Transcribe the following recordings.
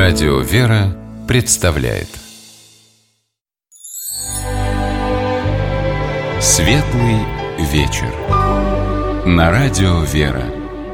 Радио «Вера» представляет Светлый вечер на Радио «Вера».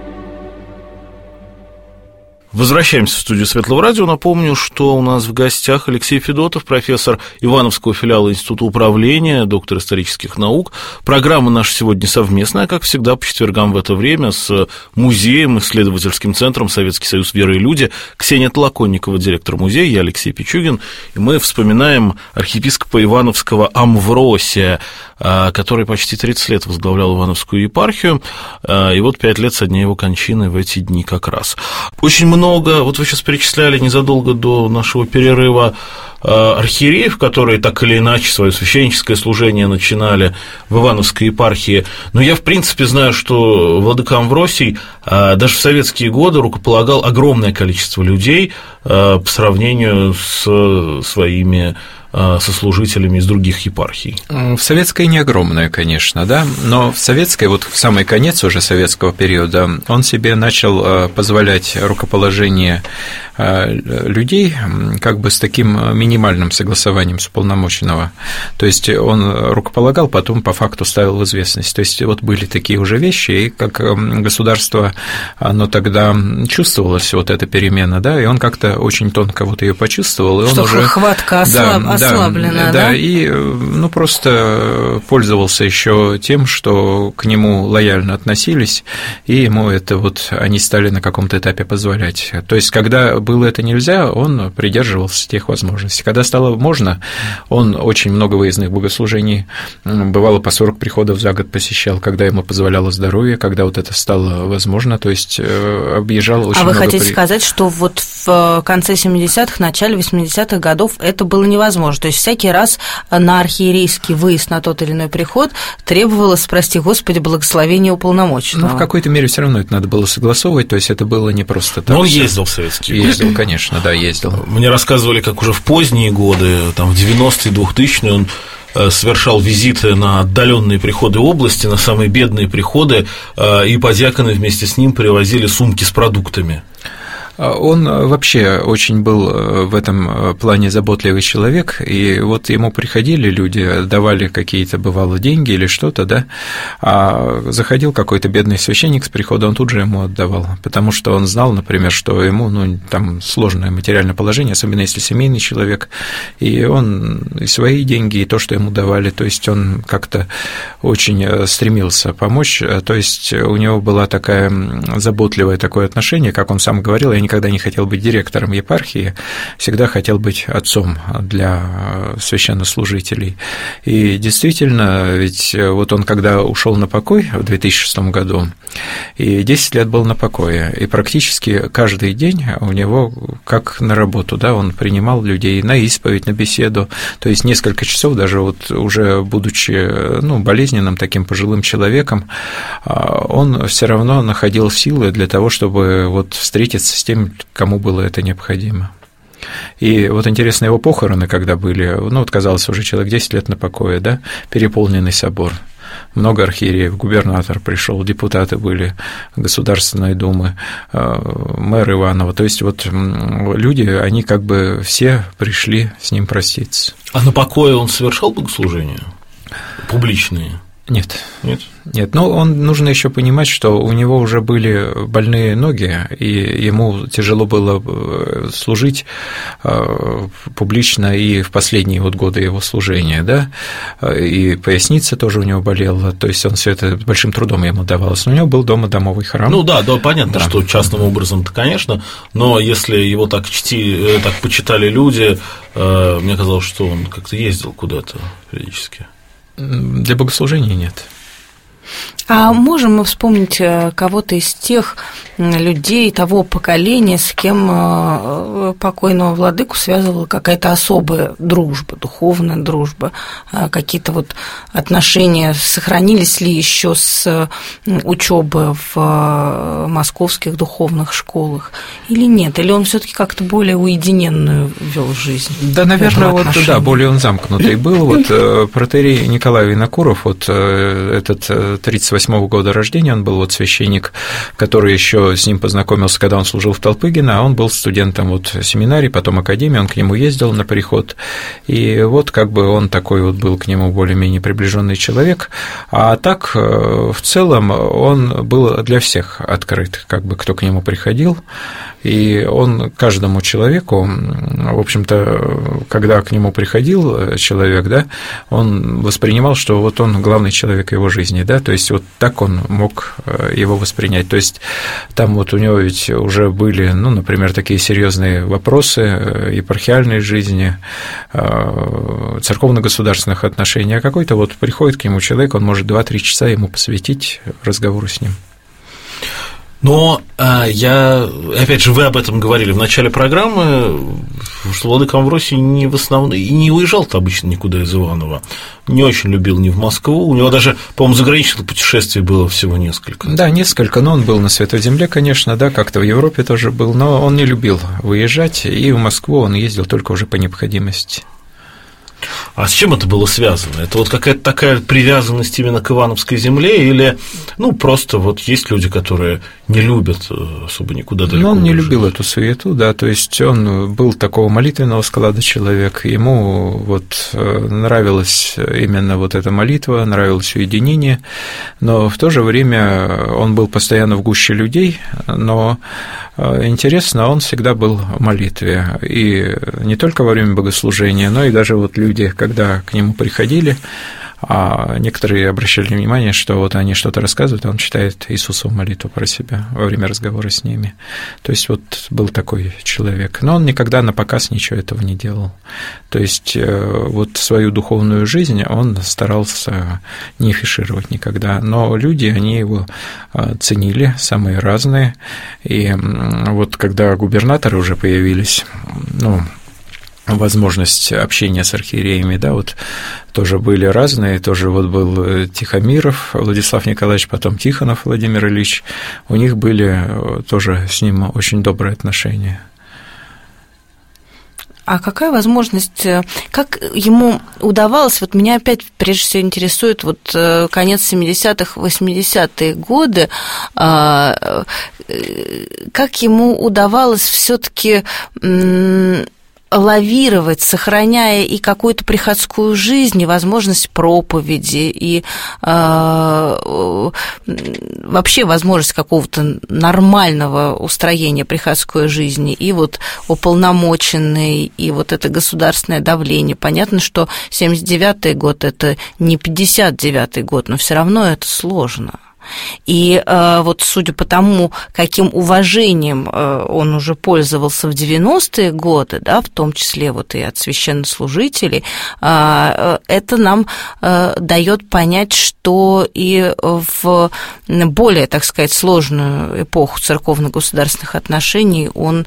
Возвращаемся в студию Светлого радио. Напомню, что у нас в гостях Алексей Федотов, профессор Ивановского филиала Института управления, доктор исторических наук. Программа наша сегодня совместная, как всегда, по четвергам в это время с музеем, исследовательским центром «Советский союз веры и люди». Ксения Толоконникова, директор музея, я Алексей Пичугин. И мы вспоминаем архиепископа Ивановского Амвросия, который почти 30 лет возглавлял Ивановскую епархию, и вот 5 лет со дня его кончины в эти дни как раз. Очень много, вот вы сейчас перечисляли незадолго до нашего перерыва архиереев, которые так или иначе свое священническое служение начинали в Ивановской епархии, но я в принципе знаю, что владыка Амвросий даже в советские годы рукополагал огромное количество людей по сравнению с своими сослужителями из других епархий. В советской не огромное, конечно, да, но в советской, вот в самый конец уже советского периода, он себе начал позволять рукоположение людей как бы с таким минимальным согласованием с уполномоченного. То есть он рукополагал, потом по факту ставил в известность. То есть вот были такие уже вещи, и как государство, оно тогда чувствовалось, вот эта перемена, да, и он как-то очень тонко вот ее почувствовал, и что он уже хватка ослаблена, да, и просто пользовался еще тем, что к нему лояльно относились, и ему это вот они стали на каком-то этапе позволять. То есть когда было это нельзя, он придерживался тех возможностей. Когда стало можно, он очень много выездных богослужений, бывало по 40 приходов за год посещал, когда ему позволяло здоровье, когда вот это стало возможно, то есть объезжал очень много. А вы хотите сказать, что вот в конце 70-х, начале 80-х годов это было невозможно? То есть всякий раз на архиерейский выезд на тот или иной приход требовалось, прости господи, благословения уполномоченного? Ну, в какой-то мере все равно это надо было согласовывать, то есть это было не просто так. Но он ездил в советские годы. Ездил, конечно, да, ездил. Мне рассказывали, как уже в поздние годы, там, в 90-е, 2000-е он совершал визиты на отдаленные приходы области, на самые бедные приходы, и подьяконы вместе с ним привозили сумки с продуктами. Он вообще очень был в этом плане заботливый человек, и вот ему приходили люди, давали какие-то, бывало, деньги или что-то, да, а заходил какой-то бедный священник с прихода, он тут же ему отдавал, потому что он знал, например, что ему, там сложное материальное положение, особенно если семейный человек, и он и свои деньги, и то, что ему давали, то есть он как-то очень стремился помочь, то есть у него была такая заботливое такое отношение, как он сам говорил, я никогда не хотел быть директором епархии, всегда хотел быть отцом для священнослужителей. И действительно, ведь вот он когда ушел на покой в 2006 году, и 10 лет был на покое, и практически каждый день у него, как на работу, да, он принимал людей на исповедь, на беседу, то есть несколько часов, даже вот уже будучи болезненным таким пожилым человеком, он все равно находил силы для того, чтобы вот встретиться с тем, кому было это необходимо. И вот интересно, его похороны, когда были, вот казалось, уже человек 10 лет на покое, да, переполненный собор, много архиереев, губернатор пришел, депутаты были Государственной Думы, мэр Иваново, то есть вот люди, они как бы все пришли с ним проститься. А на покое он совершал богослужения публичные? Нет. Но нужно еще понимать, что у него уже были больные ноги, и ему тяжело было служить публично и в последние вот годы его служения, да, и поясница тоже у него болела, то есть он все это большим трудом ему давалось, но у него был дома домовый храм. Да, понятно, да. Что частным образом-то, конечно, но если его так почитали люди, мне казалось, что он как-то ездил куда-то периодически. Для богослужения нет. А можем мы вспомнить кого-то из тех людей, того поколения, с кем покойного владыку связывала какая-то особая дружба, духовная дружба, какие-то вот отношения сохранились ли еще с учебы в московских духовных школах или нет? Или он все-таки как-то более уединенную вел жизнь? Да, наверное, более он замкнутый был. Вот протоиерей Николай Винокуров, вот этот 38-го года рождения, он был вот священник, который еще кто с ним познакомился, когда он служил в Толпыгино, он был студентом вот семинарии, потом академии, он к нему ездил на приход, и вот как бы он такой вот был к нему более-менее приближенный человек, а так в целом он был для всех открыт, как бы кто к нему приходил, и он каждому человеку, в общем-то, когда к нему приходил человек, да, он воспринимал, что вот он главный человек его жизни, да, то есть вот так он мог его воспринять, то есть там вот у него ведь уже были, ну, например, такие серьезные вопросы епархиальной жизни, церковно-государственных отношений, а какой-то вот приходит к нему человек, он может 2-3 часа ему посвятить разговору с ним. Но опять же, вы об этом говорили в начале программы, что владыка Амвросий не уезжал-то обычно никуда из Иваново, не очень любил ни в Москву, у него даже, по-моему, заграничных путешествий было всего несколько. Да, несколько, но он был на Святой Земле, конечно, да, как-то в Европе тоже был, но он не любил выезжать, и в Москву он ездил только уже по необходимости. А с чем это было связано? Это вот какая-то такая привязанность именно к Ивановской земле или, ну, просто вот есть люди, которые не любят особо никуда далеко Но он не выезжать? любил эту суету, да, то есть он был такого молитвенного склада человек, ему вот нравилась именно вот эта молитва, нравилось уединение, но в то же время он был постоянно в гуще людей, но интересно, он всегда был в молитве, и не только во время богослужения, но и даже вот люди, когда к нему приходили, а некоторые обращали внимание, что вот они что-то рассказывают, а он читает Иисусову молитву про себя во время разговора с ними. То есть вот был такой человек. Но он никогда на показ ничего этого не делал. То есть вот свою духовную жизнь он старался не афишировать никогда. Но люди, они его ценили, самые разные. И вот когда губернаторы уже появились, ну, возможность общения с архиереями, да, вот тоже были разные, тоже вот был Тихомиров Владислав Николаевич, потом Тихонов Владимир Ильич, у них были тоже с ним очень добрые отношения. А какая возможность, как ему удавалось, вот меня опять прежде всего интересует вот конец 70-х, 80-е годы, как ему удавалось все-таки лавировать, сохраняя и какую-то приходскую жизнь, и возможность проповеди, и вообще возможность какого-то нормального устроения приходской жизни, и вот уполномоченный, и вот это государственное давление. Понятно, что 79-й год – это не 59-й год, но все равно это сложно. И вот судя по тому, каким уважением он уже пользовался в 90-е годы, да, в том числе вот и от священнослужителей, это нам дает понять, что и в более, так сказать, сложную эпоху церковно-государственных отношений он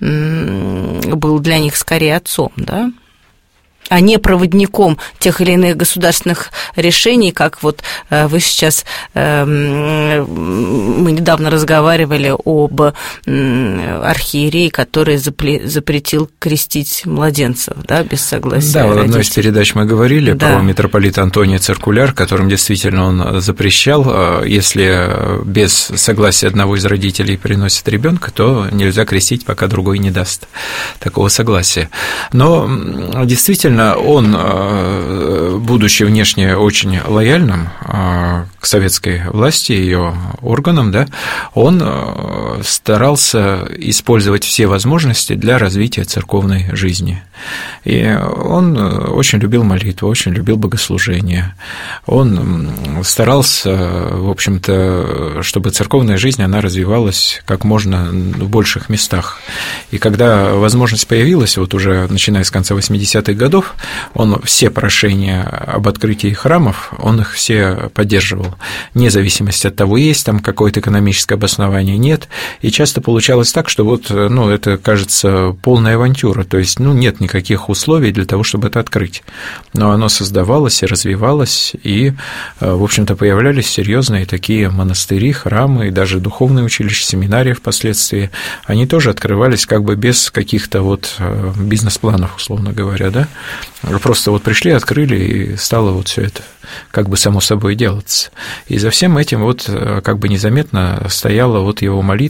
был для них скорее отцом, да, а не проводником тех или иных государственных решений, как вот вы сейчас, мы недавно разговаривали об архиерее, который запретил крестить младенцев, да, без согласия родителей. Да, в одной из передач мы говорили про митрополита Антония Циркуляр, которым действительно он запрещал, если без согласия одного из родителей приносит ребенка, то нельзя крестить, пока другой не даст такого согласия. Но действительно, он, будучи внешне очень лояльным к советской власти, ее органам, да, он старался использовать все возможности для развития церковной жизни. И он очень любил молитву, очень любил богослужение. Он старался, в общем-то, чтобы церковная жизнь, она развивалась как можно в больших местах. И когда возможность появилась, вот уже начиная с конца 80-х годов, он все прошения об открытии храмов, он их все поддерживал, вне зависимости от того, есть там какое-то экономическое обоснование, нет. И часто получалось так, что вот, ну, это, кажется, полная авантюра, то есть, ну, нет никаких условий для того, чтобы это открыть. Но оно создавалось и развивалось, и, в общем-то, появлялись серьезные такие монастыри, храмы, и даже духовные училища, семинарии впоследствии, они тоже открывались как бы без каких-то вот бизнес-планов, условно говоря, да. Просто вот пришли, открыли, и стало вот все это как бы само собой делаться. И за всем этим вот как бы незаметно стояла вот его молитва,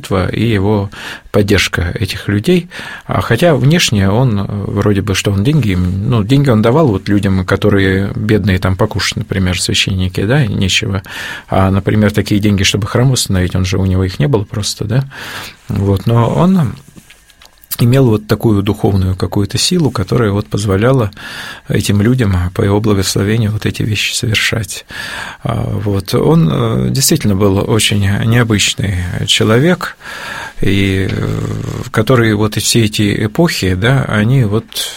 молитва и его поддержка этих людей. Хотя внешне он вроде бы, что он деньги он давал вот людям, которые бедные, там покушать, например, священники, да, нечего. А, например, такие деньги, чтобы храм восстановить, у него их не было просто, да. Вот, но он имел вот такую духовную какую-то силу, которая вот позволяла этим людям по его благословению вот эти вещи совершать. Вот. Он действительно был очень необычный человек, и который вот все эти эпохи, да, они вот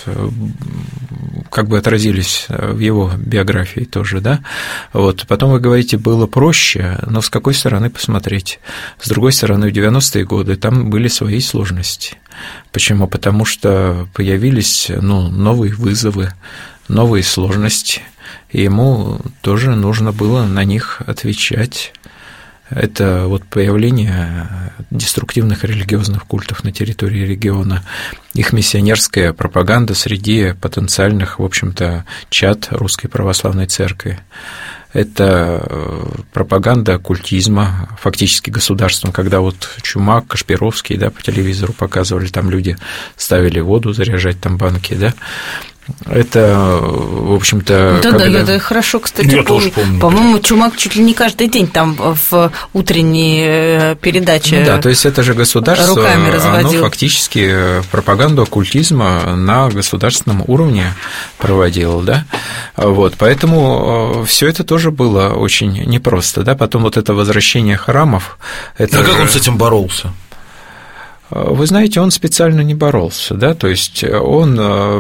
как бы отразились в его биографии тоже, да. Вот. Потом вы говорите, было проще, но с какой стороны посмотреть? С другой стороны, в 90-е годы там были свои сложности. Почему? Потому что появились новые вызовы, новые сложности, и ему тоже нужно было на них отвечать. Это вот появление деструктивных религиозных культов на территории региона, их миссионерская пропаганда среди потенциальных, в общем-то, чад Русской Православной Церкви. Это пропаганда оккультизма, фактически государством, когда вот Чумак, Кашпировский, да, по телевизору показывали, там люди ставили воду заряжать, там банки, да. Это, в общем-то... Да, я хорошо, кстати, помню. По-моему, Чумак чуть ли не каждый день там в утренней передаче да, то есть это же государство, оно фактически пропаганду оккультизма на государственном уровне проводило, да. Вот, поэтому все это тоже было очень непросто, да. Потом вот это возвращение храмов... как он с этим боролся? Вы знаете, он специально не боролся, да, то есть он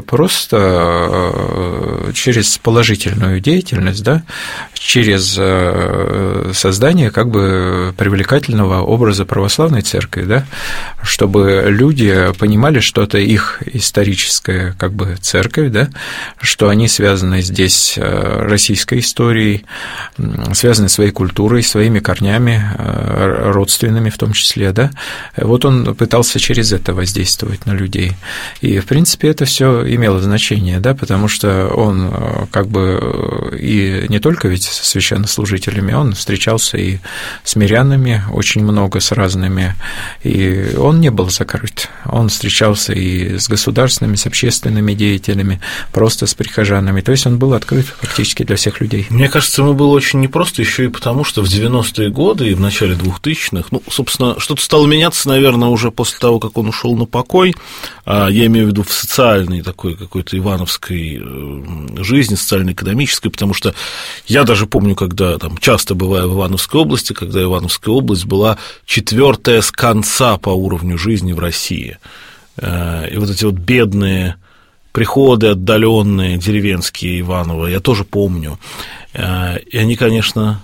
просто через положительную деятельность, да, через создание как бы привлекательного образа православной церкви, да, чтобы люди понимали, что это их историческая как бы церковь, да, что они связаны здесь российской историей, связаны своей культурой, своими корнями, родственными в том числе, да. Вот он пытался через это воздействовать на людей. И, в принципе, это все имело значение, да, потому что он как бы и не только ведь со священнослужителями, он встречался и с мирянами очень много, с разными, и он не был закрыт. Он встречался и с государственными, с общественными деятелями, просто с прихожанами. То есть он был открыт фактически для всех людей. Мне кажется, ему было очень непросто еще и потому, что в 90-е годы и в начале 2000-х, собственно, что-то стало меняться, наверное, уже после того, как он ушел на покой, я имею в виду в социальной такой какой-то ивановской жизни, социально-экономической, потому что я даже помню, когда там часто бываю в Ивановской области, когда Ивановская область была 4-я с конца по уровню жизни в России. И вот эти вот бедные приходы отдаленные, деревенские Иваново, я тоже помню. И они, конечно...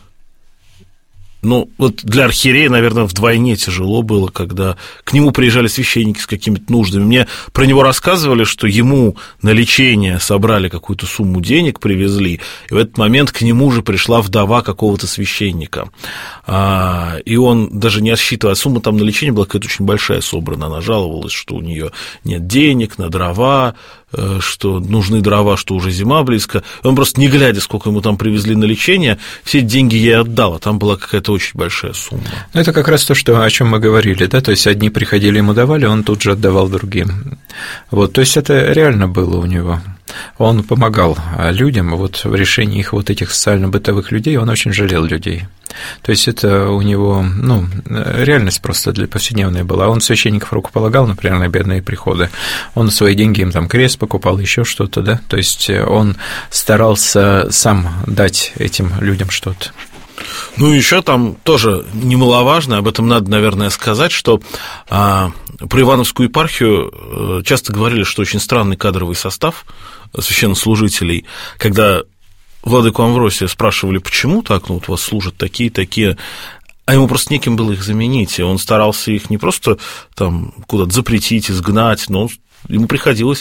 вот для архиерея, наверное, вдвойне тяжело было, когда к нему приезжали священники с какими-то нуждами. Мне про него рассказывали, что ему на лечение собрали какую-то сумму денег, привезли, и в этот момент к нему же пришла вдова какого-то священника. И он, даже не рассчитывая, сумма там на лечение была какая-то очень большая собрана, она жаловалась, что у нее нет денег на дрова, что нужны дрова, что уже зима близко. И он просто, не глядя, сколько ему там привезли на лечение, все эти деньги ей отдал, а там была какая-то очень большая сумма. Это как раз то, о чем мы говорили, да, то есть одни приходили, ему давали, он тут же отдавал другим. Вот, то есть это реально было у него. Он помогал людям вот в решении их вот этих социально-бытовых людей, он очень жалел людей. То есть это у него, реальность просто для повседневная была. Он священников рукополагал, например, на бедные приходы. Он свои деньги им там крест покупал, еще что-то, да. То есть он старался сам дать этим людям что-то. Еще там тоже немаловажно, об этом надо, наверное, сказать, что про Ивановскую епархию часто говорили, что очень странный кадровый состав священнослужителей, когда владыку Амвросия спрашивали, почему так, вот у вас служат такие, а ему просто неким было их заменить, и он старался их не просто там куда-то запретить, изгнать, но ему приходилось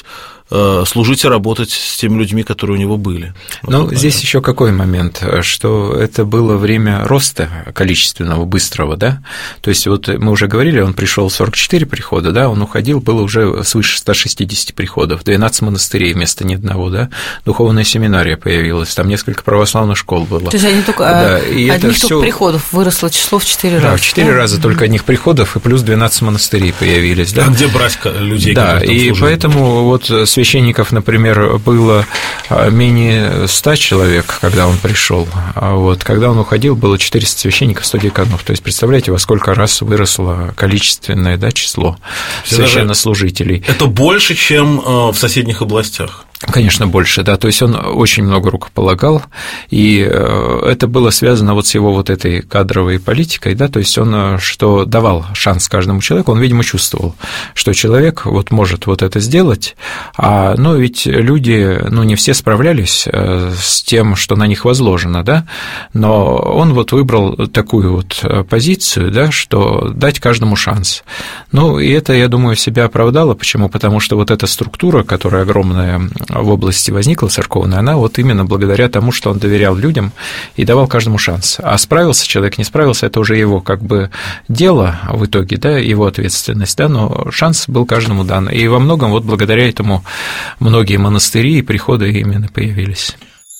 служить и работать с теми людьми, которые у него были. Ну, здесь еще какой момент, что это было время роста количественного, быстрого, да, то есть вот мы уже говорили, он пришел 44 прихода, да, он уходил, было уже свыше 160 приходов, 12 монастырей вместо ни одного, да, духовная семинария появилась, там несколько православных школ было. То есть они только, да, и одних только приходов выросло число в 4 раза. Да, в 4 раза только одних приходов, и плюс 12 монастырей появились, да. А где брать людей, да, которые там и служили? Поэтому вот священников, например, было менее 100 человек, когда он пришел, а вот когда он уходил, было 400 священников, 100 деканов. То есть, представляете, во сколько раз выросло количественное, да, число священнослужителей. Это больше, чем в соседних областях. Конечно, больше, да, то есть он очень много рукополагал, и это было связано вот с его вот этой кадровой политикой, да, то есть он, что давал шанс каждому человеку, он, видимо, чувствовал, что человек вот может вот это сделать, но ведь люди, ну, не все справлялись с тем, что на них возложено, да, но он вот выбрал такую вот позицию, да, что дать каждому шанс. Ну, и это, я думаю, себя оправдало, почему? Потому что вот эта структура, которая огромная в области возникла церковная, она вот именно благодаря тому, что он доверял людям и давал каждому шанс. А справился человек, не справился, это уже его как бы дело в итоге, да, его ответственность, да, но шанс был каждому дан. И во многом вот благодаря этому многие монастыри и приходы именно появились.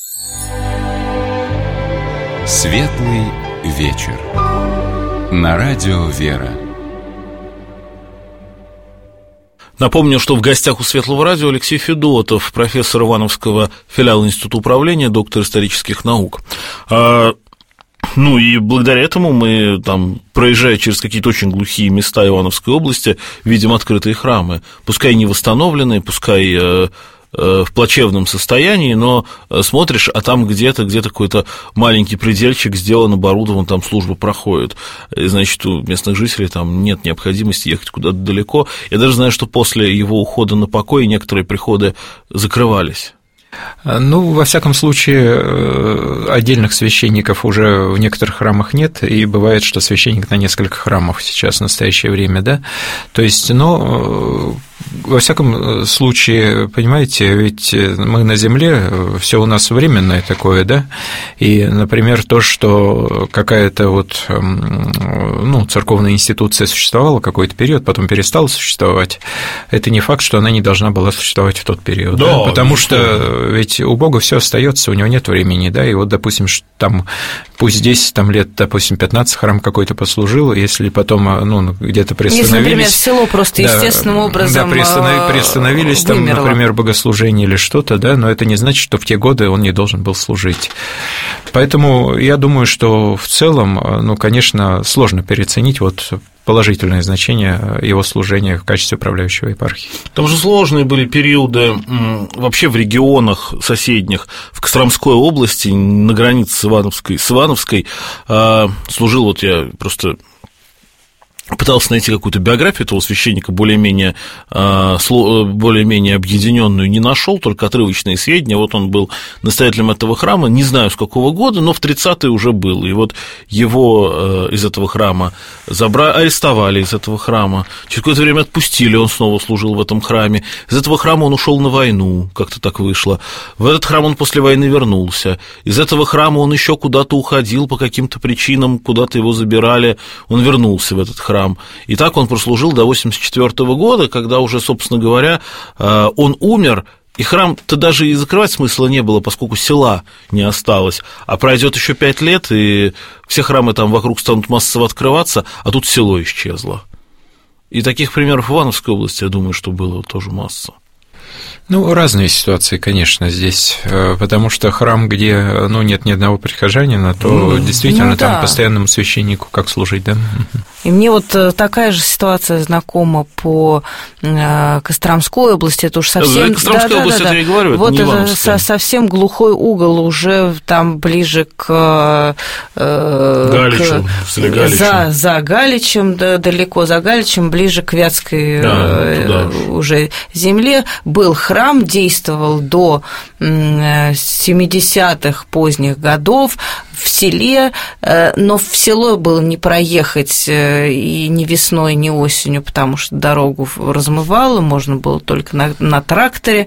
Светлый вечер. На радио «Вера». Напомню, что в гостях у Светлого радио Алексей Федотов, профессор Ивановского филиала Института управления, доктор исторических наук. Ну и благодаря этому мы, там, проезжая через какие-то очень глухие места Ивановской области, видим открытые храмы, пускай не восстановленные, пускай в плачевном состоянии, но смотришь, а там где-то какой-то маленький предельчик сделан, оборудован, там служба проходит, и, значит, у местных жителей там нет необходимости ехать куда-то далеко. Я даже знаю, что после его ухода на покой некоторые приходы закрывались. Ну, во всяком случае, отдельных священников уже в некоторых храмах нет, и бывает, что священник на несколько храмов сейчас в настоящее время, да, то есть, но во всяком случае, понимаете, ведь мы на земле, все у нас временное такое, да, и, например, то, что какая-то вот, ну, церковная институция существовала какой-то период, потом перестала существовать, это не факт, что она не должна была существовать в тот период, да, потому что ведь у Бога все остается, у него нет времени, да, и вот, допустим, там, пусть 10 там, лет, допустим, 15 храм какой-то послужил, если потом, ну, где-то приостановились. Если, например, село просто естественным образом приостановились, там, например, богослужение или что-то, да, но это не значит, что в те годы он не должен был служить. Поэтому я думаю, что в целом, ну, конечно, сложно переоценить вот положительное значение его служения в качестве управляющего епархии. Там же сложные были периоды вообще в регионах соседних, в Костромской области, на границе с Ивановской, служил, вот я просто пытался найти какую-то биографию этого священника, более-менее объединенную, не нашел, только отрывочные сведения. Вот он был настоятелем этого храма, не знаю, с какого года, но в 30-е уже был. И вот его из этого храма арестовали, из этого храма. Через какое-то время отпустили, он снова служил в этом храме. Из этого храма он ушел на войну, как-то так вышло. В этот храм он после войны вернулся. Из этого храма он еще куда-то уходил по каким-то причинам, куда-то его забирали, он вернулся в этот храм. И так он прослужил до 1984 года, когда уже, собственно говоря, он умер, и храм-то даже и закрывать смысла не было, поскольку села не осталось. А пройдет еще 5 лет, и все храмы там вокруг станут массово открываться, а тут село исчезло. И таких примеров в Ивановской области, я думаю, что было тоже масса. Ну, разные ситуации, конечно, здесь, потому что храм, где, ну, нет ни одного прихожанина, то действительно там постоянному священнику как служить, да? И мне вот такая же ситуация знакома по Костромской области, это уж совсем... Костромская область, это я и говорю, вот это не Ивановская. Совсем глухой угол, уже там ближе к... Галичу, за Галичем, далеко за Галичем, ближе к Вятской уже земле, был храм, храм действовал до 70-х поздних годов в селе, но в село было не проехать и ни весной, ни осенью, потому что дорогу размывало, можно было только на тракторе.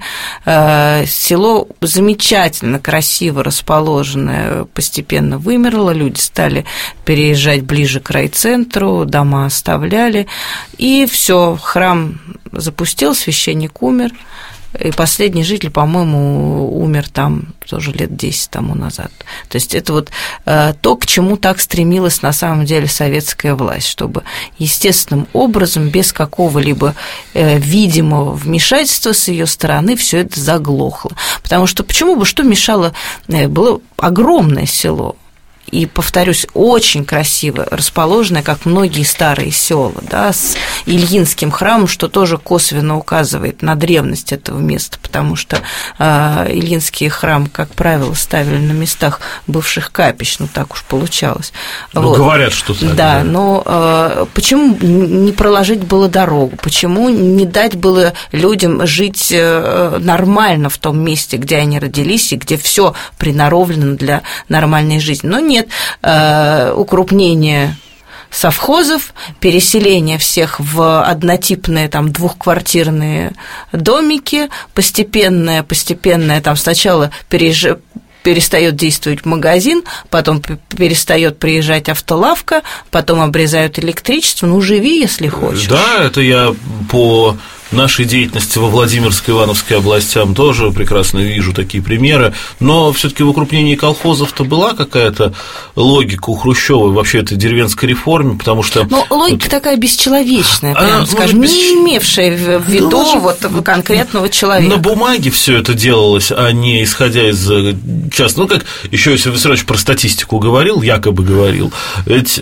Село замечательно, красиво расположенное, постепенно вымерло, люди стали переезжать ближе к райцентру, дома оставляли, и все, храм запустил, священник умер. И последний житель, по-моему, умер там тоже лет 10 тому назад. То есть это вот то, к чему так стремилась на самом деле советская власть, чтобы естественным образом, без какого-либо видимого вмешательства с ее стороны все это заглохло. Потому что почему бы, что мешало, было огромное село. И, повторюсь, очень красиво расположенное, как многие старые села, да, с Ильинским храмом, что тоже косвенно указывает на древность этого места, потому что Ильинский храм, как правило, ставили на местах бывших капищ, ну так уж получалось. Ну, вот. Говорят, что так. Да, но почему не проложить было дорогу, почему не дать было людям жить нормально в том месте, где они родились и где все приноровлено для нормальной жизни? Но нет, укрупнение совхозов, переселение всех в однотипные там двухквартирные домики, постепенное там сначала перестает действовать магазин, потом перестает приезжать автолавка, потом обрезают электричество. Ну, живи, если хочешь. Да, это я по нашей деятельности во Владимирской и Ивановской областям тоже прекрасно вижу такие примеры, но все-таки в укрупнении колхозов-то была какая-то логика у Хрущёва вообще этой деревенской реформе, потому что… Ну, логика такая бесчеловечная, прям, скажем, не имевшая в виду конкретного человека. На бумаге все это делалось, а не исходя из часто. Ну, как еще Иосиф Виссарионович про статистику говорил, якобы говорил, ведь…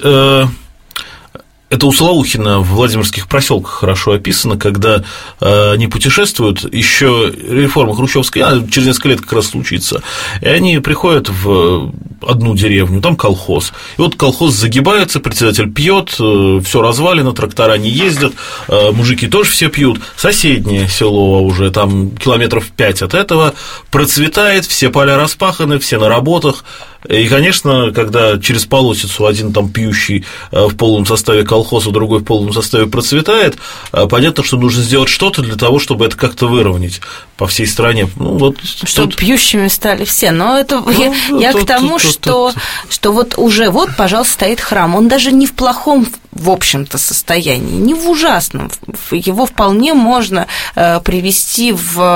Это у Солоухина в Владимирских проселках хорошо описано, когда они путешествуют, еще реформа хрущевская, через несколько лет как раз случится, и они приходят в одну деревню, там колхоз, и вот колхоз загибается, председатель пьет, все развалено, трактора не ездят, мужики тоже все пьют, соседнее село уже там километров 5 от этого процветает, все поля распаханы, все на работах. И, конечно, когда через полосицу один там пьющий в полном составе колхоза, другой в полном составе процветает, понятно, что нужно сделать что-то для того, чтобы это как-то выровнять по всей стране. Ну, вот чтобы тут… пьющими стали все. Но это я к тому, что вот уже вот, пожалуйста, стоит храм. Он даже не в плохом, в общем-то, состоянии, не в ужасном. Его вполне можно привести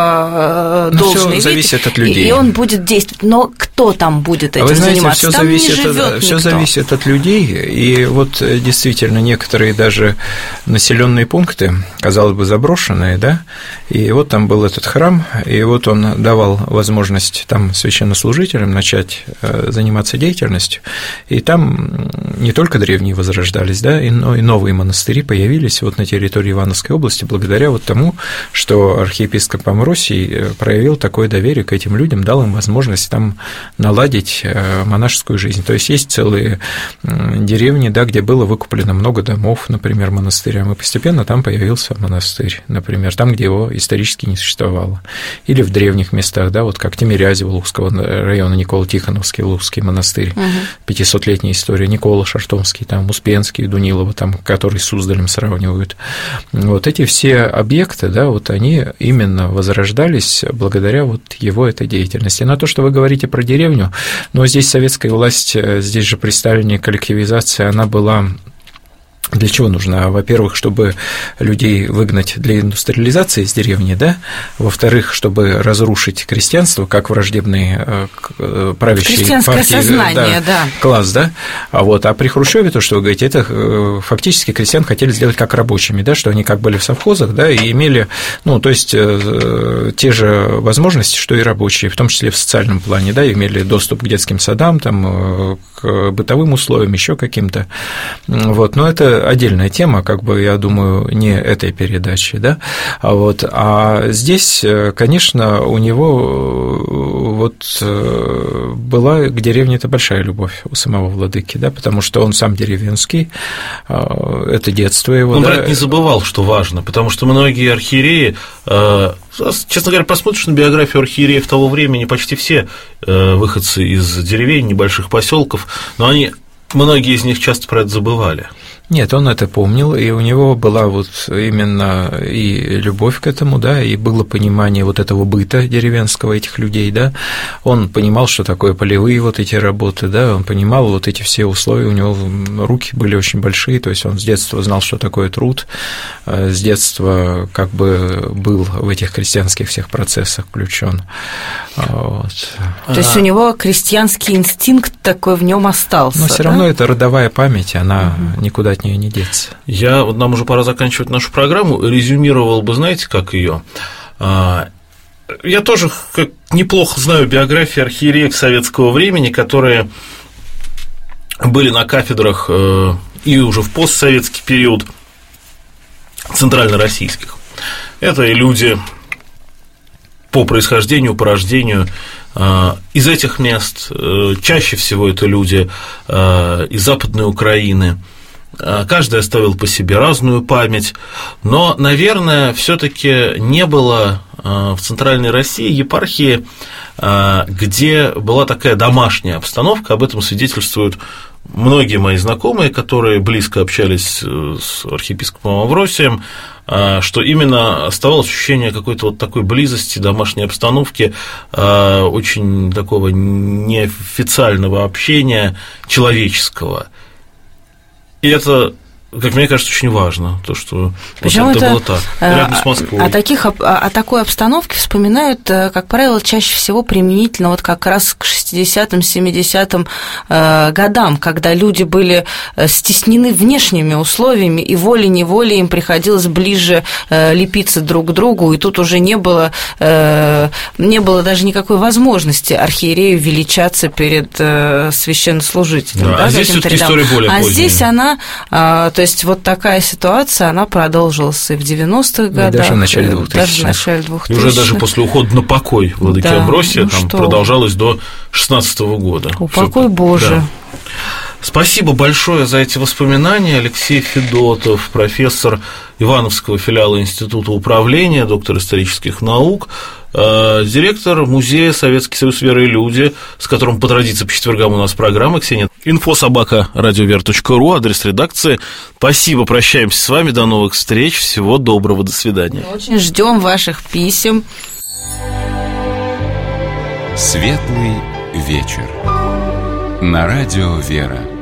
в должный вид. Всё зависит от людей. И он будет действовать. Но кто там будет этим заниматься? Там не живёт никто. Все зависит от людей. И вот действительно некоторые даже населенные пункты, казалось бы, заброшенные, да, и вот там был этот храм, и вот он давал возможность там священнослужителям начать заниматься деятельностью, и там не только древние возрождались, да, но и новые монастыри появились вот на территории Ивановской области благодаря вот тому, что архиепископ Амвросий проявил такое доверие к этим людям, дал им возможность там наладить монашескую жизнь. То есть есть целые деревни, да, где было выкуплено много домов, например, монастырям, и постепенно там появился монастырь, например, там, где его исторически не существовало. Или в древних местах, да, вот как Тимирязево Лугского района, Никола-Тихоновский Лугский монастырь, 500-летняя история, Никола Шартомский, там, Успенский, Дунилово, там, который с Суздалем сравнивают. Вот эти все объекты, да, вот они именно возрождались благодаря вот его этой деятельности. На то, что вы говорите про деревню, но здесь советская власть, здесь же при Сталине коллективизация, она была… Для чего нужна? Во-первых, чтобы людей выгнать для индустриализации из деревни, да? Во-вторых, чтобы разрушить крестьянство, как враждебный правящий партии, сознание, да. класс, да? А при Хрущёве, то, что вы говорите, это фактически крестьян хотели сделать как рабочими, да, что они как были в совхозах, да, и имели, ну, то есть те же возможности, что и рабочие, в том числе в социальном плане, да, имели доступ к детским садам, там, к бытовым условиям, еще каким-то. Вот, но это отдельная тема, как бы, я думаю, не этой передачи, да, а здесь, конечно, у него вот была к деревне-то большая любовь у самого владыки, да, потому что он сам деревенский, это детство его. Он, брат, не забывал, что важно, потому что многие архиереи, честно говоря, посмотришь на биографию архиереев того времени, почти все выходцы из деревень, небольших поселков, но многие из них часто про это забывали. Нет, он это помнил, и у него была вот именно и любовь к этому, да, и было понимание вот этого быта деревенского этих людей, да, он понимал, что такое полевые вот эти работы, да, он понимал вот эти все условия, у него руки были очень большие, то есть он с детства знал, что такое труд, с детства как бы был в этих крестьянских всех процессах включен. Вот. То есть у него крестьянский инстинкт такой в нем остался. Но все равно это родовая память, она никуда от нее не деться. Нам уже пора заканчивать нашу программу. Резюмировал бы, знаете, как ее. Я тоже неплохо знаю биографии архиереев советского времени, которые были на кафедрах и уже в постсоветский период центральнороссийских. Это и люди по происхождению, по рождению из этих мест. Чаще всего это люди из Западной Украины. Каждый оставил по себе разную память, но, наверное, все-таки не было в Центральной России епархии, где была такая домашняя обстановка. Об этом свидетельствуют многие мои знакомые, которые близко общались с архиепископом Амвросием, что именно оставалось ощущение какой-то вот такой близости, домашней обстановки, очень такого неофициального общения человеческого. И это, как мне кажется, очень важно, то, что вот это было так, рядом с Москвой. О такой обстановке вспоминают, как правило, чаще всего применительно вот как раз к 60-м, 70-м годам, когда люди были стеснены внешними условиями, и волей-неволей им приходилось ближе лепиться друг к другу, и тут уже не было даже никакой возможности архиерею величаться перед священнослужителем. Да, а здесь всё-таки история более поздняя. А здесь она, то есть вот такая ситуация, она продолжилась и в 90-х годах, даже в начале 2000-х. И уже даже после ухода на покой владыки Амвросия продолжалось до 16-го года. Упокой Боже. Да. Спасибо большое за эти воспоминания. Алексей Федотов, профессор Ивановского филиала Института управления, доктор исторических наук, директор музея «Советский союз веры и люди», с которым по традиции по четвергам у нас программа. Ксения. info@radiovера.ру, адрес редакции. Спасибо, прощаемся с вами, до новых встреч, всего доброго, до свидания. Очень ждем ваших писем. Светлый вечер. На радио «Вера».